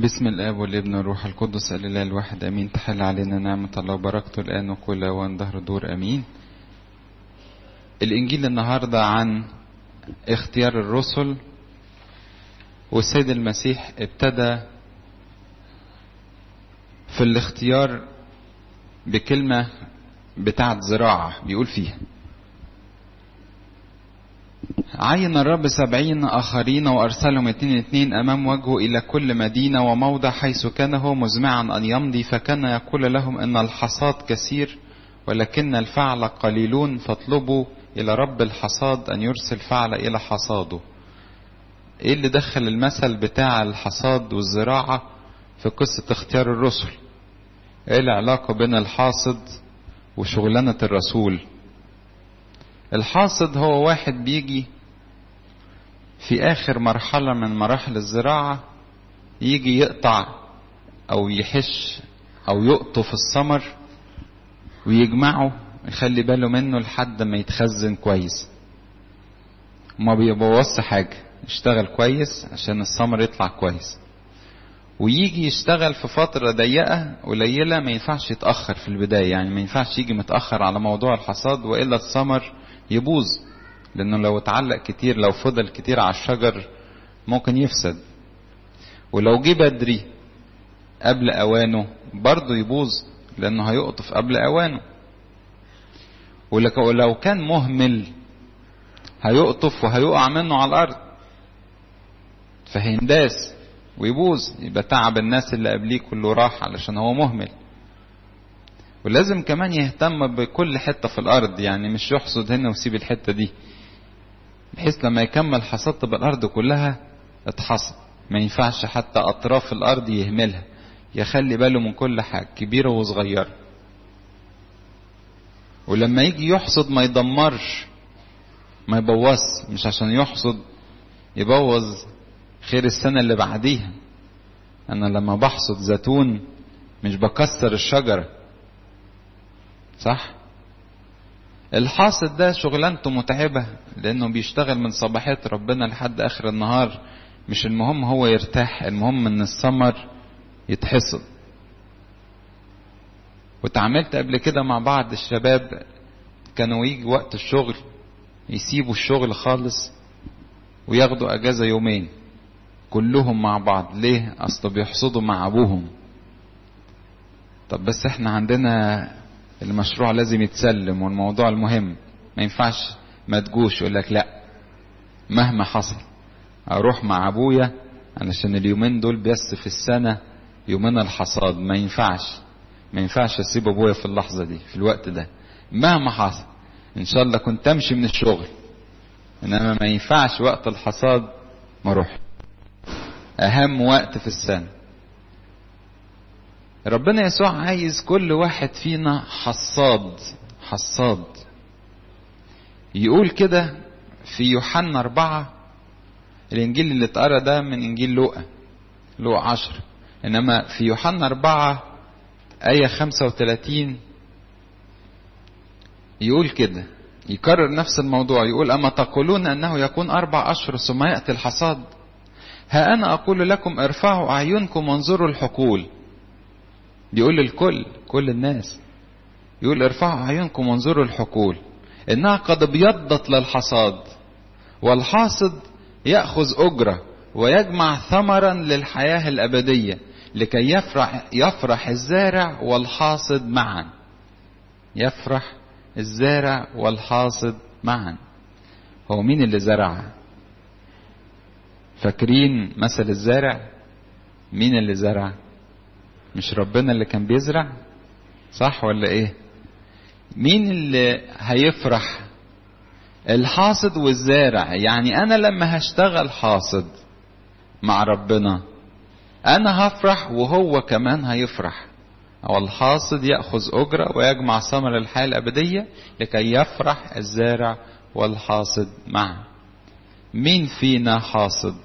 بسم الآب والابن والروح القدس الإله الواحد أمين. تحل علينا نعمة الله وبركته الآن وكل أوان ظهر دور أمين. الإنجيل النهاردة عن اختيار الرسل، والسيد المسيح ابتدى في الاختيار بكلمة بتاعت زراعة بيقول فيها: عين الرب 70 آخرين وأرسلهم 2 أمام وجهه إلى كل مدينة وموضع حيث كان هو مزمعا أن يمضي، فكان يقول لهم إن الحصاد كثير ولكن الفعل قليلون، فاطلبوا إلى رب الحصاد أن يرسل فعل إلى حصاده. إيه اللي دخل المثل بتاع الحصاد والزراعة في قصة اختيار الرسل؟ إيه العلاقة بين الحاصد وشغلانة الرسول؟ الحاصد هو واحد بيجي في آخر مرحلة من مراحل الزراعة، يجي يقطع أو يحش أو يقطف الثمر ويجمعه، يخلي باله منه لحد ما يتخزن كويس، وما بيبوظش حاجة، يشتغل كويس عشان الثمر يطلع كويس. ويجي يشتغل في فترة ضيقة قليلة، ما ينفعش يتأخر في البداية، يعني ما ينفعش يجي متأخر على موضوع الحصاد وإلا الثمر يبوظ، لأنه لو اتعلق كتير، لو فضل كتير على الشجر ممكن يفسد. ولو جه بدري قبل أوانه برضه يبوظ، لأنه هيقطف قبل أوانه. ولو كان مهمل هيقطف وهيقع منه على الأرض، فهينداس ويبوظ، يبقى تعب الناس اللي قبليه كله راح علشان هو مهمل. ولازم كمان يهتم بكل حتة في الأرض، يعني مش يحصد هنا ويسيب الحتة دي، بحيث لما يكمل حصاد تبقى الأرض كلها اتحصد. ما ينفعش حتى أطراف الأرض يهملها، يخلي باله من كل حاجة كبيرة وصغيرة. ولما يجي يحصد ما يدمرش، ما يبوظ، مش عشان يحصد يبوظ خير السنة اللي بعديها. أنا لما بحصد زيتون مش بكسر الشجرة، صح؟ الحاصد ده شغلانته متعبة، لأنه بيشتغل من صباحية ربنا لحد آخر النهار. مش المهم هو يرتاح، المهم إن الثمر يتحصد. وتعاملت قبل كده مع بعض الشباب كانوا يجي وقت الشغل يسيبوا الشغل خالص وياخدوا أجازة يومين كلهم مع بعض. ليه؟ أصل بيحصدوا مع أبوهم. طب بس احنا عندنا المشروع لازم يتسلم والموضوع المهم، ما ينفعش ما تجوش. يقول لك لا، مهما حصل اروح مع ابويا علشان اليومين دول بس في السنة يومين الحصاد. ما ينفعش اسيب ابويا في اللحظة دي، في الوقت ده، مهما حصل. ان شاء الله كنت امشي من الشغل، انما ما ينفعش وقت الحصاد ما اروح. اهم وقت في السنة. ربنا يسوع عايز كل واحد فينا حصاد. يقول كده في يوحنا 4، الانجيل اللي اتقرا ده من انجيل لوقا 10، انما في يوحنا 4 آية 35 يقول كده، يكرر نفس الموضوع. يقول: أما تقولون أنه يكون 4 أشهر ثم يأتي الحصاد؟ ها أنا أقول لكم ارفعوا أعينكم وانظروا الحقول. بيقول للكل، كل الناس، يقول ارفعوا أعينكم وانظروا الحقول إنها قد ابيضت للحصاد، والحاصد يأخذ أجرة ويجمع ثمرا للحياة الأبدية، لكي يفرح الزارع والحاصد معا. يفرح الزارع والحاصد معا. هو مين اللي زرع؟ فاكرين مثل الزارع؟ مين اللي زرع؟ مش ربنا اللي كان بيزرع؟ صح ولا ايه؟ مين اللي هيفرح؟ الحاصد والزارع. يعني انا لما هشتغل حاصد مع ربنا انا هفرح وهو كمان هيفرح. والحاصد يأخذ أجرة ويجمع ثمر الحياة الأبدية، لكي يفرح الزارع والحاصد معا. مين فينا حاصد؟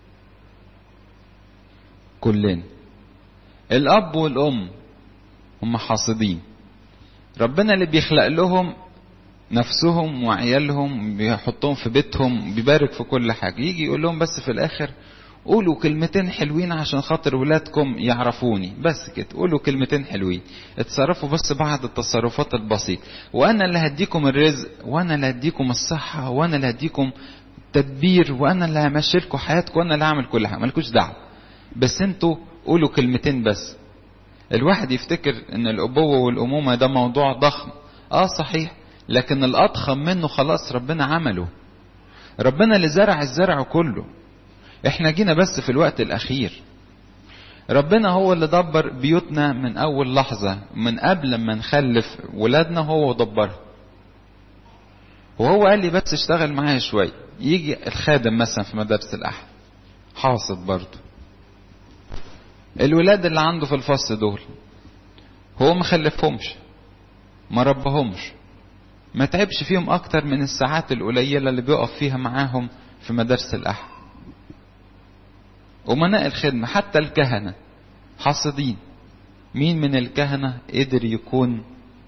كلنا. الأب والأم هم حاصدين. ربنا اللي بيخلق لهم نفسهم وعيالهم، بيحطهم في بيتهم، بيبارك في كل حاجة. يجي يقول لهم بس في الآخر قولوا كلمتين حلوين عشان خاطر ولادكم يعرفوني، بس كده قولوا كلمتين حلوين، اتصرفوا بس بعض التصرفات البسيطة، وانا اللي هديكم الرزق، وانا اللي هديكم الصحة، وانا اللي هديكم تدبير، وانا اللي همشيلكم حياتكم، وانا اللي هعمل كل حاجة، مالكوش دعوة، بس انتوا قولوا كلمتين بس. الواحد يفتكر ان الابوة والامومة ده موضوع ضخم، صحيح، لكن الاضخم منه خلاص ربنا عمله، ربنا اللي زرع الزرع كله، احنا جينا بس في الوقت الاخير. ربنا هو اللي دبر بيوتنا من اول لحظة، من قبل ما نخلف ولادنا هو دبرها، وهو قال لي بس اشتغل معايا شوية. يجي الخادم مثلا في مدارس الاحد حاصد برضه، الولاد اللي عنده في الفصل دول هو ما خلفهمش، ما ربهمش، ما تعبش فيهم اكتر من الساعات القليلة اللي بيقف فيها معاهم في مدارس الاحد. أمناء الخدمة حتى الكهنة حاصدين، مين من الكهنة قدر يكون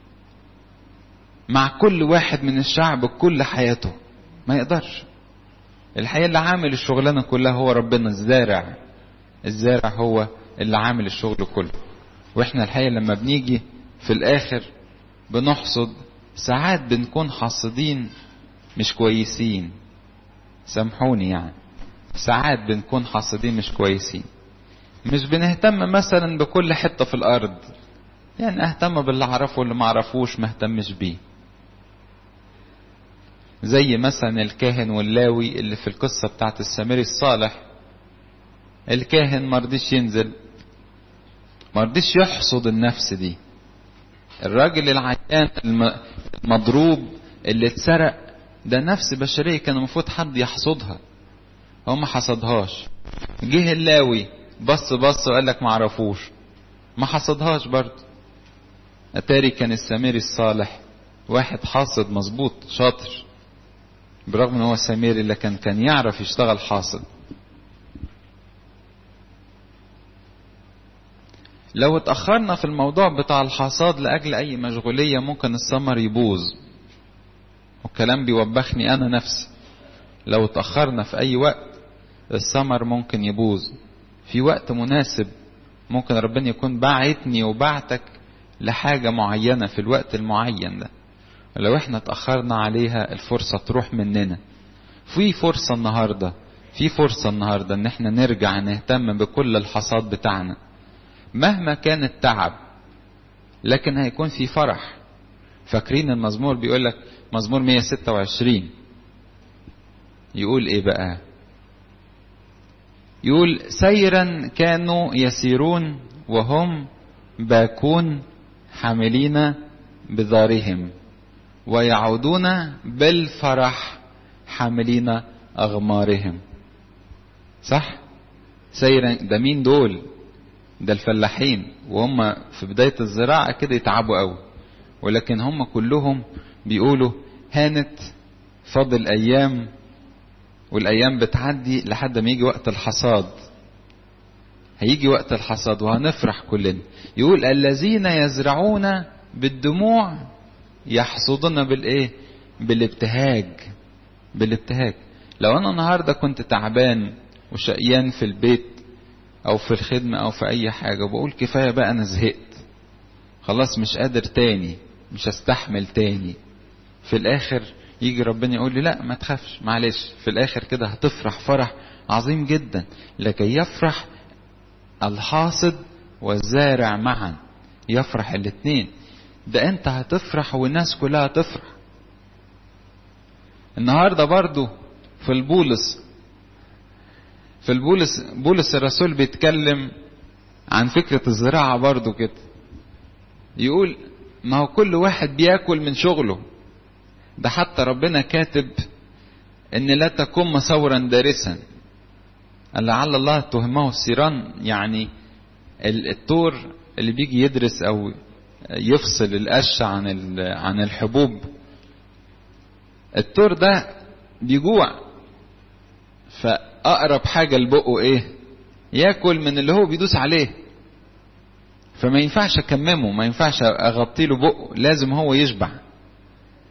مع كل واحد من الشعب كل حياته؟ ما يقدرش. الحقيقة اللي عامل الشغلانة كلها هو ربنا، الزارع هو اللي عامل الشغل كله. واحنا الحقيقة لما بنيجي في الاخر بنحصد، ساعات بنكون حاصدين مش كويسين، سامحوني يعني، ساعات بنكون حاصدين مش كويسين، مش بنهتم مثلا بكل حتة في الارض، يعني اهتم باللي اعرفه واللي ما اعرفوش ما اهتمش بيه. زي مثلا الكاهن واللاوي اللي في القصة بتاعت السامري الصالح، الكاهن مرضيش ينزل، مرضيش يحصد النفس دي. الراجل العيان المضروب اللي اتسرق، ده نفس بشرية كان المفروض حد يحصدها، هو ما حصدهاش. جه اللاوي بص وقال لك ما عرفوش، ما حصدهاش برضه. اتاري كان السامري الصالح واحد حاصد مظبوط شاطر، برغم ان هو سامري لكن كان يعرف يشتغل حاصد. لو اتأخرنا في الموضوع بتاع الحصاد لأجل أي مشغولية ممكن الثمر يبوظ، والكلام بيوبخني أنا نفسي. لو اتأخرنا في أي وقت الثمر ممكن يبوظ. في وقت مناسب ممكن ربنا يكون باعتني وبعتك لحاجة معينة في الوقت المعين ده، لو احنا اتأخرنا عليها الفرصة تروح مننا. في فرصة النهاردة ان احنا نرجع نهتم بكل الحصاد بتاعنا مهما كان التعب، لكن هيكون في فرح. فاكرين المزمور بيقولك مزمور 126 يقول ايه بقى؟ يقول سيرا كانوا يسيرون وهم باكون حاملين بذارهم ويعودون بالفرح حاملين أغمارهم. صح؟ سيرا ده مين دول؟ ده الفلاحين، وهم في بداية الزراعة كده يتعبوا قوي، ولكن هم كلهم بيقولوا هانت، فاضل أيام، والأيام بتعدي لحد ما يجي وقت الحصاد. هيجي وقت الحصاد وهنفرح كلنا. يقول الذين يزرعون بالدموع يحصدون بالإيه؟ بالابتهاج. لو أنا النهاردة كنت تعبان وشقيان في البيت أو في الخدمة أو في أي حاجة وبقول كفاية بقى أنا زهقت خلاص مش قادر تاني، مش هستحمل تاني، في الآخر يجي ربنا يقول لي لا ما تخافش معلش، في الآخر كده هتفرح فرح عظيم جدا. لكي يفرح الحاصد والزارع معا، يفرح الاتنين. ده انت هتفرح والناس كلها هتفرح. النهاردة برضو في بولس الرسول بيتكلم عن فكرة الزراعة برضو كده، يقول ما هو كل واحد بياكل من شغله. ده حتى ربنا كاتب ان لا تكن مصورا دارسا لعل الله تهمه السيران، يعني الطور اللي بيجي يدرس او يفصل القش عن الحبوب، الطور ده بيجوع، فاقرب حاجة لبقه ايه؟ ياكل من اللي هو بيدوس عليه. فما ينفعش اكممه، ما ينفعش اغطي له بقه، لازم هو يشبع.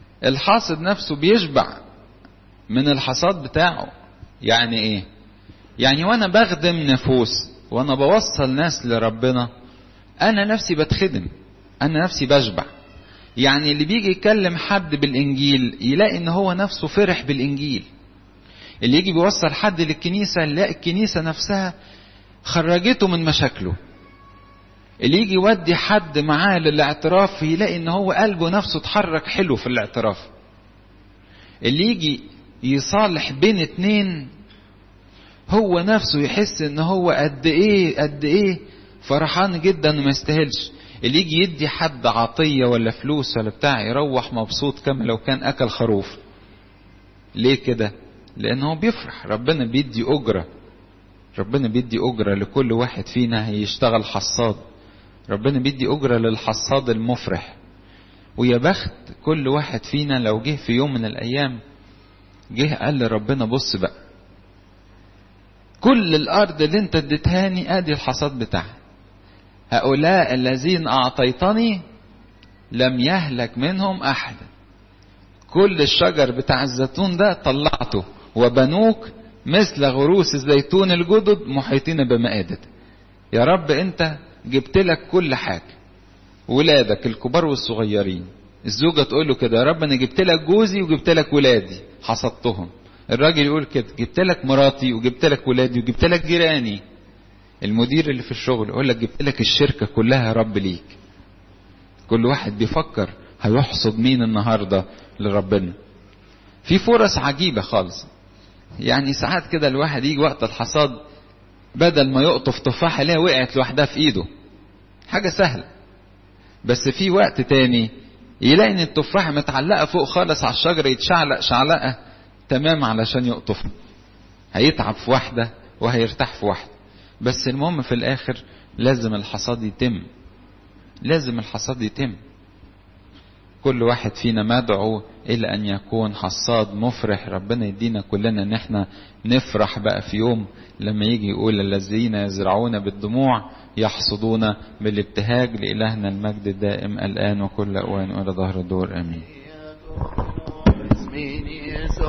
الحاصد نفسه بيشبع من الحصاد بتاعه. يعني ايه؟ يعني وانا بخدم نفوس وانا بوصل ناس لربنا انا نفسي بتخدم، انا نفسي بشبع. يعني اللي بيجي يكلم حد بالانجيل يلاقي ان هو نفسه فرح بالانجيل. اللي يجي بيوصل حد للكنيسة يلاقي الكنيسة نفسها خرجته من مشاكله. اللي يجي يودي حد معاه للاعتراف يلاقي ان هو قلبه نفسه اتحرك حلو في الاعتراف. اللي يجي يصالح بين اتنين هو نفسه يحس ان هو قد ايه فرحان جدا وما يستاهلش. اللي يجي يدي حد عطية ولا فلوس ولا بتاع يروح مبسوط كما لو كان اكل خروف. ليه كده؟ لانه بيفرح. ربنا بيدي اجرة، ربنا بيدي اجرة لكل واحد فينا هيشتغل حصاد. ربنا بيدي اجرة للحصاد المفرح. ويا بخت كل واحد فينا لو جه في يوم من الايام جه قال لربنا بص بقى، كل الارض اللي انت اديتهاني ادي الحصاد بتاعها. هؤلاء الذين اعطيتني لم يهلك منهم احد. كل الشجر بتاع الزيتون ده طلعته، وبنوك مثل غروس الزيتون الجدد محيطين بمائدة. يا رب انت جبت لك كل حاجة، ولادك الكبار والصغيرين. الزوجة تقول له كده، يا رب انا جبت لك جوزي وجبت لك ولادي حصدتهم. الراجل يقول كده، جبت لك مراتي وجبت لك ولادي وجبت لك جيراني. المدير اللي في الشغل يقول لك جبت لك الشركة كلها يا رب ليك. كل واحد بيفكر هيحصد مين النهاردة لربنا. في فرص عجيبة خالص. يعني ساعات كده الواحد يجي وقت الحصاد بدل ما يقطف تفاحة ليه وقعت لوحدها في ايده، حاجة سهلة. بس في وقت تاني يلاقي ان التفاحة متعلقة فوق خالص على الشجرة، يتشعلق شعلقة تمام علشان يقطف. هيتعب في واحدة وهيرتاح في واحدة. بس المهم في الاخر لازم الحصاد يتم، لازم الحصاد يتم. كل واحد فينا مدعو الى ان يكون حصاد مفرح. ربنا يدينا كلنا ان احنا نفرح بقى في يوم لما يجي يقول الذين يزرعون بالدموع يحصدون بالابتهاج. لإلهنا المجد الدائم الآن وكل أوان وإلى ظهر الدور. آمين.